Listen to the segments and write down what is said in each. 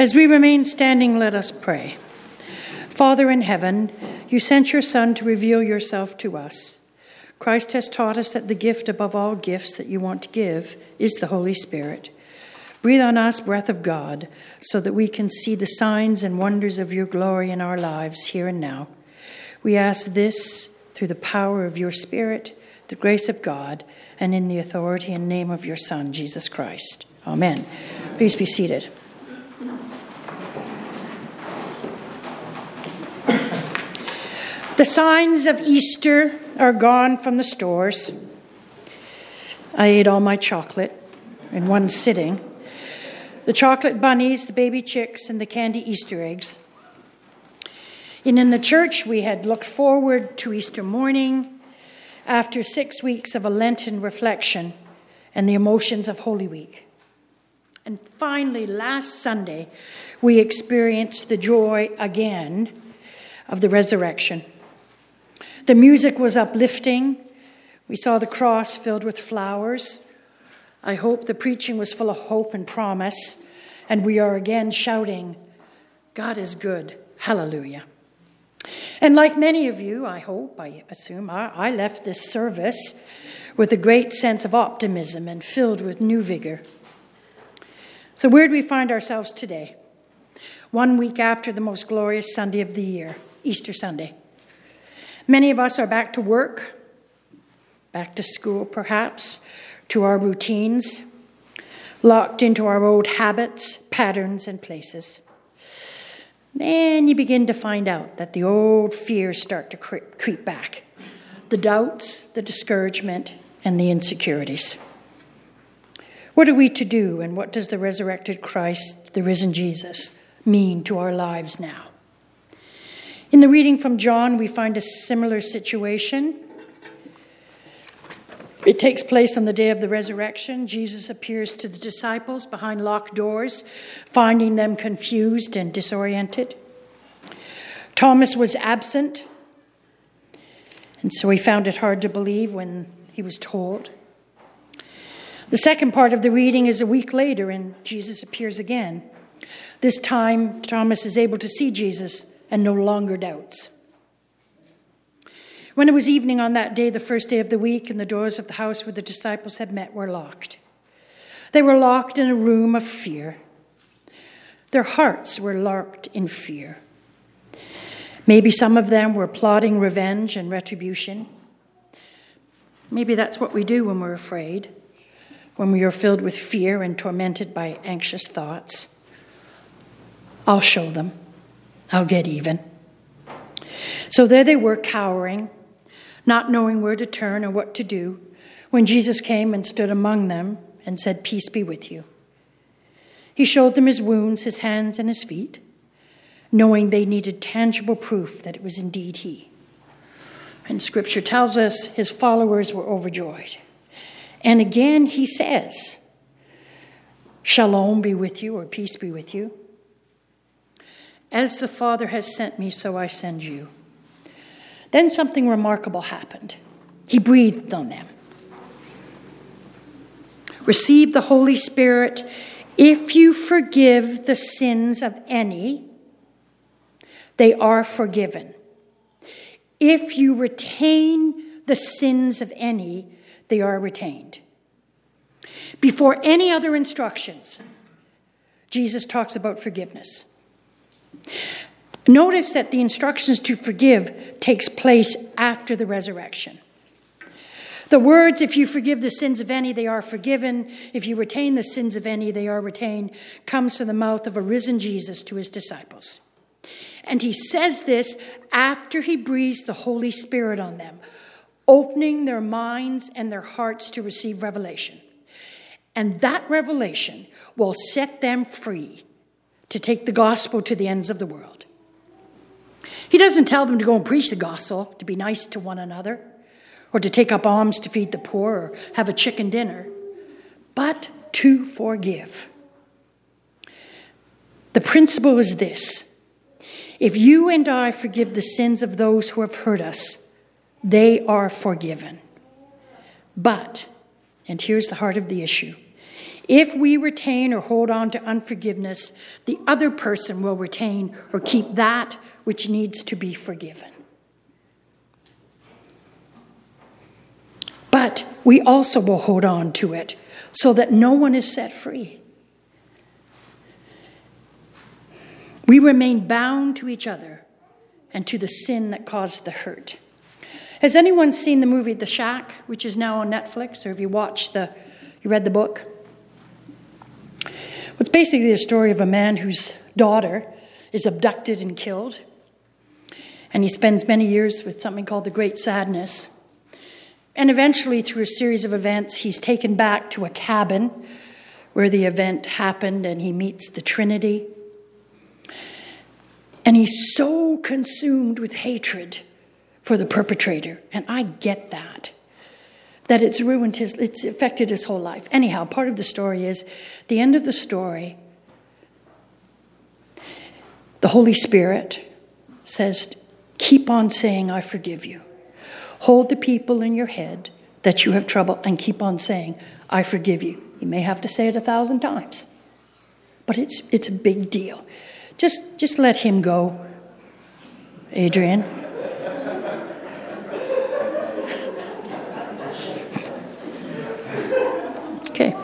As we remain standing, let us pray. Father in heaven, you sent your Son to reveal yourself to us. Christ has taught us that the gift above all gifts that you want to give is the Holy Spirit. Breathe on us, breath of God, so that we can see the signs and wonders of your glory in our lives here and now. We ask this through the power of your Spirit, the grace of God, and in the authority and name of your Son, Jesus Christ. Amen. Please be seated. The signs of Easter are gone from the stores. I ate all my chocolate in one sitting. The chocolate bunnies, the baby chicks, and the candy Easter eggs. And in the church, we had looked forward to Easter morning after 6 weeks of a Lenten reflection and the emotions of Holy Week. And finally, last Sunday, we experienced the joy again of the resurrection. The music was uplifting. We saw the cross filled with flowers. I hope the preaching was full of hope and promise. And we are again shouting, God is good. Hallelujah. And like many of you, I assume, I left this service with a great sense of optimism and filled with new vigor. So where do we find ourselves today? 1 week after the most glorious Sunday of the year, Easter Sunday. Many of us are back to work, back to school perhaps, to our routines, locked into our old habits, patterns, and places. Then you begin to find out that the old fears start to creep back. The doubts, the discouragement, and the insecurities. What are we to do, and what does the resurrected Christ, the risen Jesus, mean to our lives now? In the reading from John, we find a similar situation. It takes place on the day of the resurrection. Jesus appears to the disciples behind locked doors, finding them confused and disoriented. Thomas was absent, and so he found it hard to believe when he was told. The second part of the reading is a week later, and Jesus appears again. This time, Thomas is able to see Jesus and no longer doubts. When it was evening on that day, the first day of the week, and the doors of the house where the disciples had met were locked. They were locked in a room of fear. Their hearts were locked in fear. Maybe some of them were plotting revenge and retribution. Maybe that's what we do when we're afraid, when we are filled with fear and tormented by anxious thoughts. I'll show them. I'll get even. So there they were, cowering, not knowing where to turn or what to do, when Jesus came and stood among them and said, "Peace be with you." He showed them his wounds, his hands and his feet, knowing they needed tangible proof that it was indeed he. And Scripture tells us his followers were overjoyed. And again he says, "Shalom be with you," or "Peace be with you. As the Father has sent me, so I send you." Then something remarkable happened. He breathed on them. "Receive the Holy Spirit. If you forgive the sins of any, they are forgiven. If you retain the sins of any, they are retained." Before any other instructions, Jesus talks about forgiveness. Notice that the instructions to forgive takes place after the resurrection. The words, "If you forgive the sins of any, they are forgiven. If you retain the sins of any, they are retained," comes from the mouth of a risen Jesus to his disciples. And he says this after he breathes the Holy Spirit on them, opening their minds and their hearts to receive revelation. And that revelation will set them free to take the gospel to the ends of the world. He doesn't tell them to go and preach the gospel, to be nice to one another, or to take up alms to feed the poor, or have a chicken dinner, but to forgive. The principle is this: if you and I forgive the sins of those who have hurt us, they are forgiven. But, and here's the heart of the issue, If we retain or hold on to unforgiveness, the other person will retain or keep that which needs to be forgiven. But we also will hold on to it so that no one is set free. We remain bound to each other and to the sin that caused the hurt. Has anyone seen the movie The Shack, which is now on Netflix, or have you read the book? It's basically the story of a man whose daughter is abducted and killed. And he spends many years with something called the Great Sadness. And eventually, through a series of events, he's taken back to a cabin where the event happened, and he meets the Trinity. And he's so consumed with hatred for the perpetrator. And I get that it's it's affected his whole life. Anyhow, part of the story is, the end of the story, the Holy Spirit says, keep on saying, I forgive you. Hold the people in your head that you have trouble and keep on saying, I forgive you. You may have to say it 1,000 times, but it's a big deal. Just let him go, Adrian. Okay.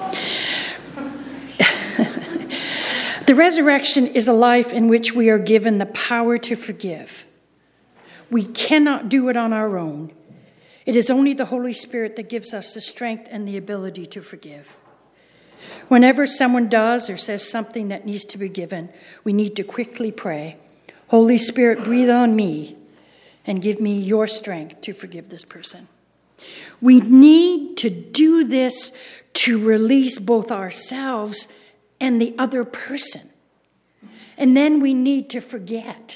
The resurrection is a life in which we are given the power to forgive. We cannot do it on our own. It is only the Holy Spirit that gives us the strength and the ability to forgive. Whenever someone does or says something that needs to be forgiven, we need to quickly pray, Holy Spirit, breathe on me and give me your strength to forgive this person. We need to do this to release both ourselves and the other person. And then we need to forget.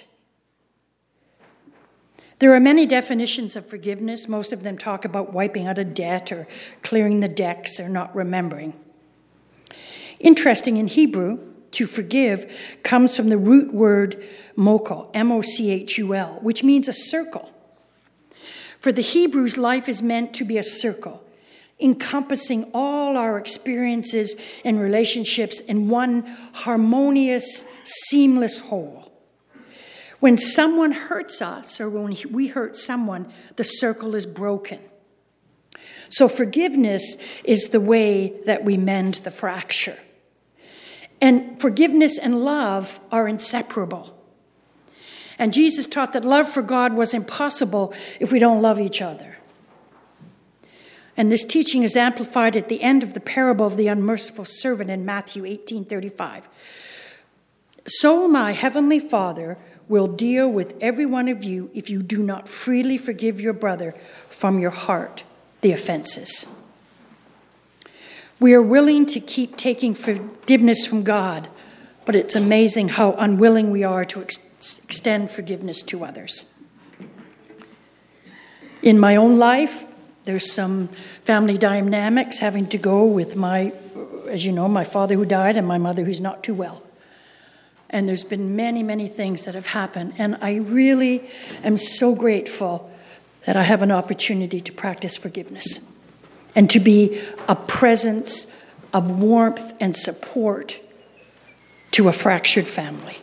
There are many definitions of forgiveness. Most of them talk about wiping out a debt or clearing the decks or not remembering. Interesting, in Hebrew, to forgive comes from the root word mochel, M-O-C-H-U-L, which means a circle. For the Hebrews, life is meant to be a circle, encompassing all our experiences and relationships in one harmonious, seamless whole. When someone hurts us, or when we hurt someone, the circle is broken. So forgiveness is the way that we mend the fracture. And forgiveness and love are inseparable. And Jesus taught that love for God was impossible if we don't love each other. And this teaching is amplified at the end of the parable of the unmerciful servant in Matthew 18:35. So my heavenly Father will deal with every one of you if you do not freely forgive your brother from your heart the offenses. We are willing to keep taking forgiveness from God, but it's amazing how unwilling we are to extend forgiveness to others. In my own life, there's some family dynamics having to go with my father who died and my mother who's not too well. And there's been many, many things that have happened. And I really am so grateful that I have an opportunity to practice forgiveness and to be a presence of warmth and support to a fractured family.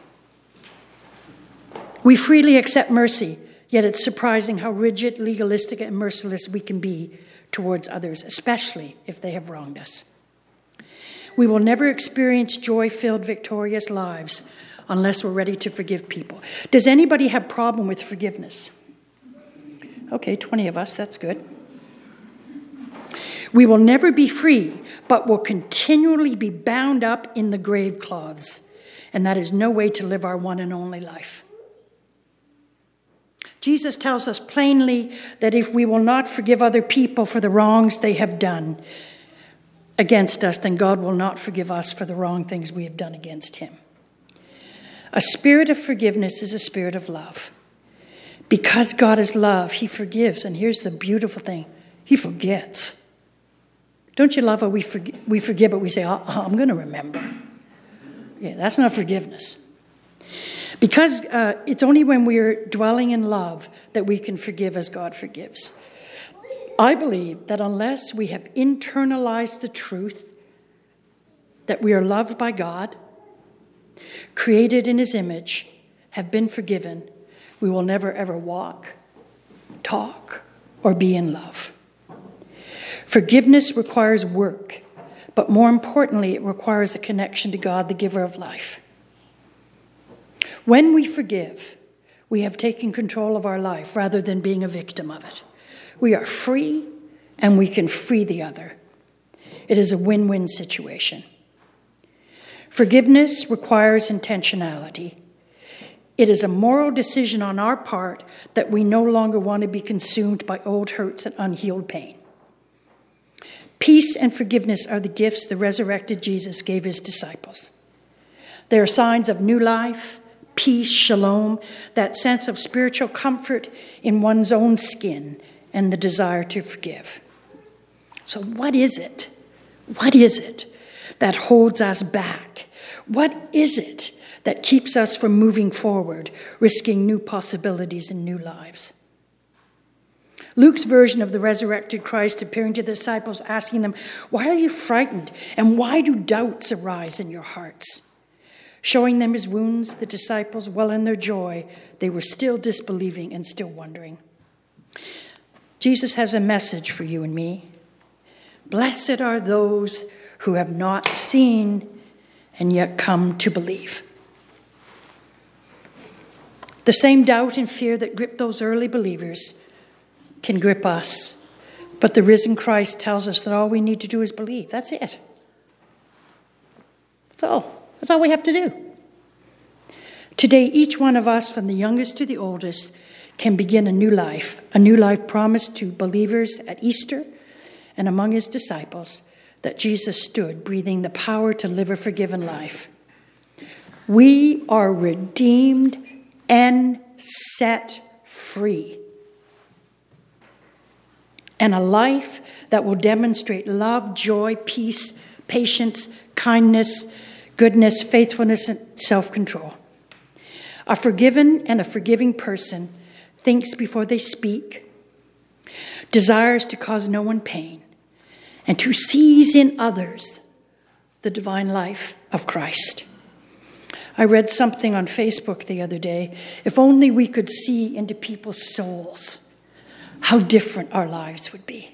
We freely accept mercy, yet it's surprising how rigid, legalistic, and merciless we can be towards others, especially if they have wronged us. We will never experience joy-filled, victorious lives unless we're ready to forgive people. Does anybody have a problem with forgiveness? Okay, 20 of us, that's good. We will never be free, but will continually be bound up in the grave cloths. And that is no way to live our one and only life. Jesus tells us plainly that if we will not forgive other people for the wrongs they have done against us, then God will not forgive us for the wrong things we have done against him. A spirit of forgiveness is a spirit of love. Because God is love, he forgives. And here's the beautiful thing. He forgets. Don't you love how we forgive, but we say, I'm going to remember. Yeah, that's not forgiveness. Because it's only when we're dwelling in love that we can forgive as God forgives. I believe that unless we have internalized the truth that we are loved by God, created in his image, have been forgiven, we will never ever walk, talk, or be in love. Forgiveness requires work, but more importantly, it requires a connection to God, the giver of life. When we forgive, we have taken control of our life rather than being a victim of it. We are free, and we can free the other. It is a win-win situation. Forgiveness requires intentionality. It is a moral decision on our part that we no longer want to be consumed by old hurts and unhealed pain. Peace and forgiveness are the gifts the resurrected Jesus gave his disciples. They are signs of new life, peace, shalom, that sense of spiritual comfort in one's own skin and the desire to forgive. So what is it? What is it that holds us back? What is it that keeps us from moving forward, risking new possibilities and new lives? Luke's version of the resurrected Christ appearing to the disciples, asking them, "Why are you frightened? And why do doubts arise in your hearts?" Showing them his wounds, the disciples, well in their joy, they were still disbelieving and still wondering. Jesus has a message for you and me. Blessed are those who have not seen and yet come to believe. The same doubt and fear that gripped those early believers can grip us. But the risen Christ tells us that all we need to do is believe. That's it. That's all. That's all we have to do. Today, each one of us, from the youngest to the oldest, can begin a new life promised to believers at Easter and among his disciples, that Jesus stood, breathing the power to live a forgiven life. We are redeemed and set free. And a life that will demonstrate love, joy, peace, patience, kindness, goodness, faithfulness, and self-control. A forgiven and a forgiving person thinks before they speak, desires to cause no one pain, and to seize in others the divine life of Christ. I read something on Facebook the other day. If only we could see into people's souls, how different our lives would be.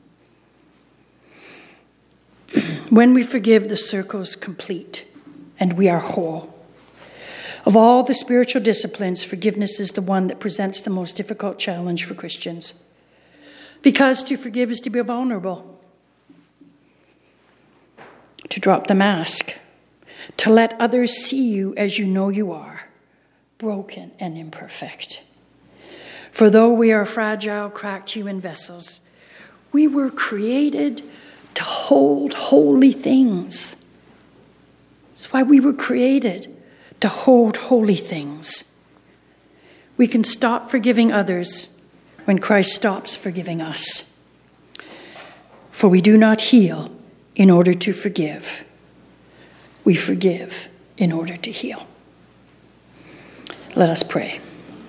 When we forgive, the circle is complete and we are whole. Of all the spiritual disciplines, forgiveness is the one that presents the most difficult challenge for Christians. Because to forgive is to be vulnerable, to drop the mask, to let others see you as you know you are, broken and imperfect. For though we are fragile, cracked human vessels, we were created to hold holy things. That's why we were created, to hold holy things. We can stop forgiving others when Christ stops forgiving us. For we do not heal in order to forgive. We forgive in order to heal. Let us pray.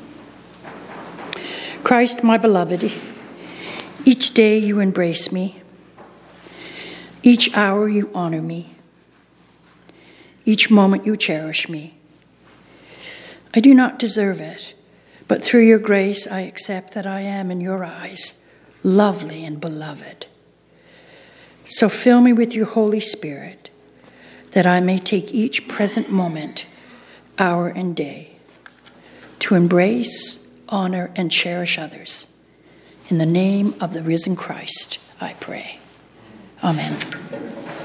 Christ, my beloved, each day you embrace me. Each hour you honor me. Each moment you cherish me. I do not deserve it, but through your grace I accept that I am in your eyes lovely and beloved. So fill me with your Holy Spirit, that I may take each present moment, hour and day, to embrace, honor, and cherish others. In the name of the risen Christ, I pray. Amen.